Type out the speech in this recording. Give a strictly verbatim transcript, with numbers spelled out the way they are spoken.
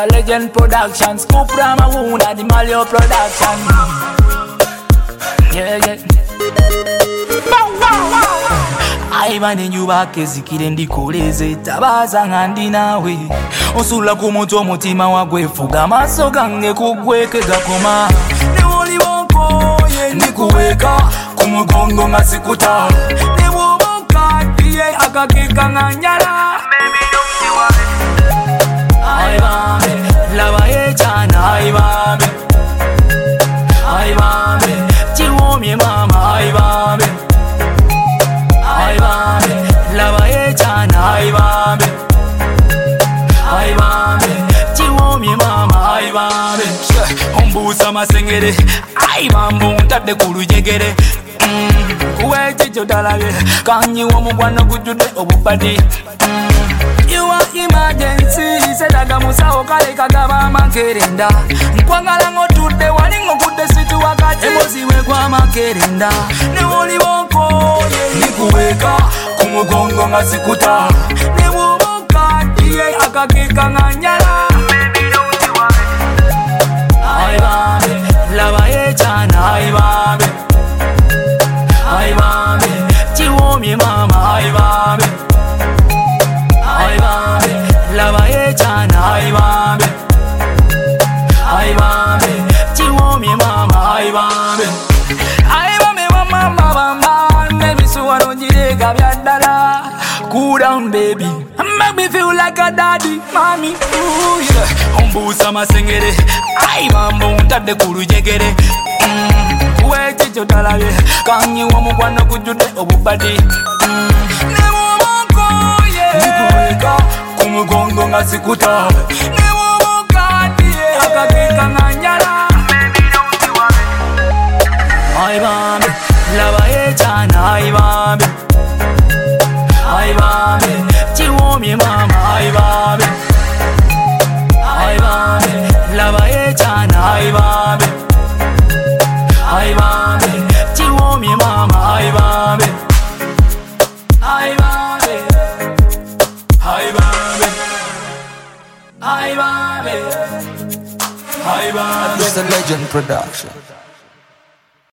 Mister Legend Production, Scoop Rama Woona, the Malio Production. Yeah, yeah. Aimane nyubaka ezikire ndikoleze tabaza ngandi nawe osula ku moto omutima wagwefuga amaso gange kugweke gakoma ne woli bonko ye ndikuweka ku mugongo nga sikuta ne woboka ye akakeka nganyala baby don't you worry ai bambe laba ye chana ai bambe ai bambe chiwomye mama ai bambe ai bambe laba ye chana ai bambe ai bambe chiwomye mama ai bambe ombusa masengere ai bambo ntadde kulujegere kuwe chicho talabe kanyi womugwana kujude obupadi you are emergency sedaga musawo kale kagaba makerenda nkwangala ngotudde wali ngokudde situ wakati emoziwe kwa makerenda ne woli bonko nikuweka ku mugongo nga sikuta ne woboka ye akakeka nganyala baby don't you worry ai bambe laba ye chana ai bambe ai bambe chiwomye mama ai bambe ai bambe laba ye chana ai bambe ai bambe chiwomye mama ai bambe ai bambe mama mama baby so I don't jirega byadala cool down baby make me feel like a daddy mommy ooh yeah ombusa masengere ai bambo ntadde kulujegere kuwe chicho talabe kanyi womugwana kujude obupadi ne woboka ye nikuweka ku mugongo nga sikuta ne woboka ye akakeka nganyala baby don't you worry ai bambe laba ye chana ai bambe ai bambe chiwomye mama ai bambe ai bambe laba ye chana ai bambe ai bambe chiwomye mama ai bambe ai bambe ai bambe ai bambe ai bambe Mister Legend Production.